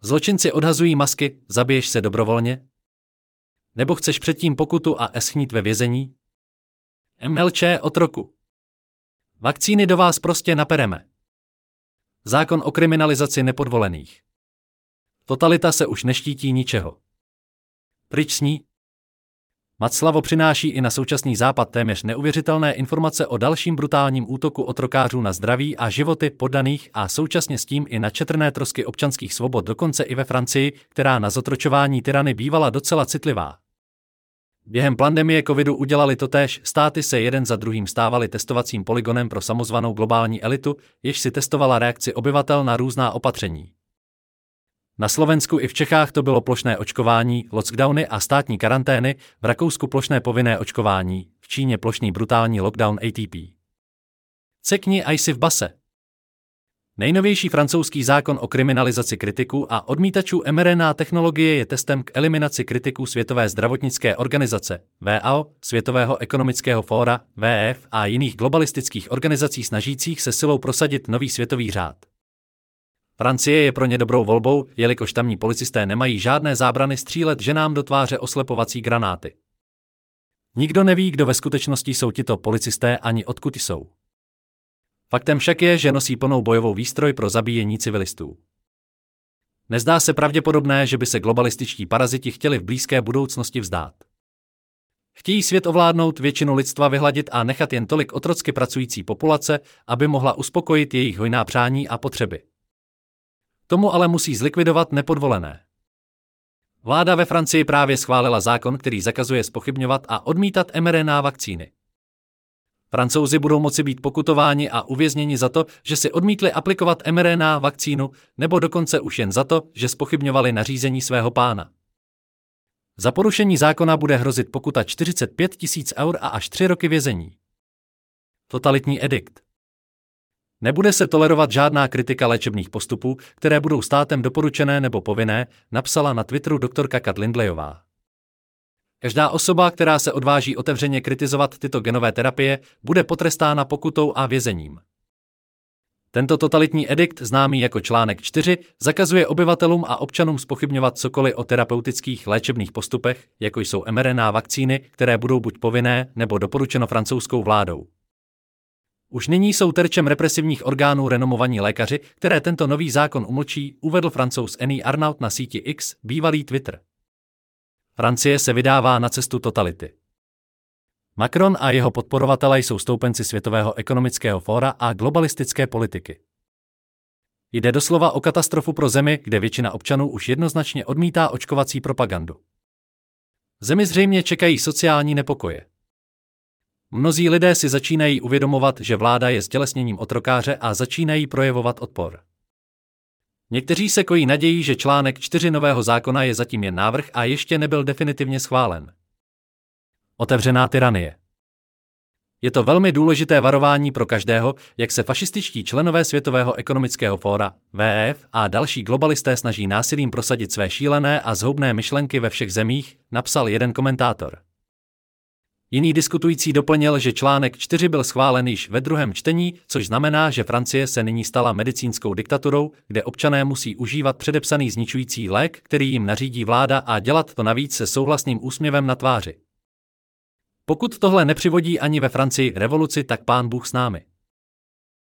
Zločinci odhazují masky, zabiješ se dobrovolně? Nebo chceš předtím pokutu a eschnít ve vězení? MLČ otroku. Vakcíny do vás prostě napereme. Zákon o kriminalizaci nepodvolených. Totalita se už neštítí ničeho. Pryč s ní? Maclavo přináší i na současný západ téměř neuvěřitelné informace o dalším brutálním útoku otrokářů na zdraví a životy poddaných a současně s tím i na četrné trosky občanských svobod, dokonce i ve Francii, která na zotročování tyrany bývala docela citlivá. Během pandemie covidu udělali totéž, státy se jeden za druhým stávaly testovacím polygonem pro samozvanou globální elitu, jež si testovala reakci obyvatel na různá opatření. Na Slovensku i v Čechách to bylo plošné očkování, lockdowny a státní karantény, v Rakousku plošné povinné očkování, v Číně plošný brutální lockdown ATP. Cekni a jsi v base. Nejnovější francouzský zákon o kriminalizaci kritiků a odmítačů mRNA technologie je testem k eliminaci kritiků Světové zdravotnické organizace, WHO, Světového ekonomického fóra, WEF a jiných globalistických organizací snažících se silou prosadit nový světový řád. Francie je pro ně dobrou volbou, jelikož tamní policisté nemají žádné zábrany střílet ženám do tváře oslepovací granáty. Nikdo neví, kdo ve skutečnosti jsou tito policisté ani odkud jsou. Faktem však je, že nosí plnou bojovou výstroj pro zabíjení civilistů. Nezdá se pravděpodobné, že by se globalističtí paraziti chtěli v blízké budoucnosti vzdát. Chtějí svět ovládnout, většinu lidstva vyhladit a nechat jen tolik otrocky pracující populace, aby mohla uspokojit jejich hojná přání a potřeby. Tomu ale musí zlikvidovat nepodvolené. Vláda ve Francii právě schválila zákon, který zakazuje zpochybňovat a odmítat mRNA vakcíny. Francouzi budou moci být pokutováni a uvězněni za to, že si odmítli aplikovat mRNA vakcínu, nebo dokonce už jen za to, že zpochybňovali nařízení svého pána. Za porušení zákona bude hrozit pokuta 45 000 eur a až 3 roky vězení. Totalitní edikt. Nebude se tolerovat žádná kritika léčebných postupů, které budou státem doporučené nebo povinné, napsala na Twitteru doktorka Kat Lindleyová. Každá osoba, která se odváží otevřeně kritizovat tyto genové terapie, bude potrestána pokutou a vězením. Tento totalitní edikt, známý jako článek 4, zakazuje obyvatelům a občanům zpochybňovat cokoliv o terapeutických léčebných postupech, jako jsou mRNA vakcíny, které budou buď povinné, nebo doporučeno francouzskou vládou. Už nyní jsou terčem represivních orgánů renomovaní lékaři, které tento nový zákon umlčí, uvedl Francouz Annie Arnaud na síti X, bývalý Twitter. Francie se vydává na cestu totality. Macron a jeho podporovatelé jsou stoupenci Světového ekonomického fóra a globalistické politiky. Jde doslova o katastrofu pro zemi, kde většina občanů už jednoznačně odmítá očkovací propagandu. Zemi zřejmě čekají sociální nepokoje. Mnozí lidé si začínají uvědomovat, že vláda je ztělesněním otrokáře a začínají projevovat odpor. Někteří se kojí nadějí, že článek 4 nového zákona je zatím jen návrh a ještě nebyl definitivně schválen. Otevřená tyranie. Je to velmi důležité varování pro každého, jak se fašističtí členové Světového ekonomického fóra, WEF a další globalisté snaží násilím prosadit své šílené a zhoubné myšlenky ve všech zemích, napsal jeden komentátor. Jiný diskutující doplnil, že článek 4 byl schválen již ve druhém čtení, což znamená, že Francie se nyní stala medicínskou diktaturou, kde občané musí užívat předepsaný zničující lék, který jim nařídí vláda, a dělat to navíc se souhlasným úsměvem na tváři. Pokud tohle nepřivodí ani ve Francii revoluci, tak pán Bůh s námi.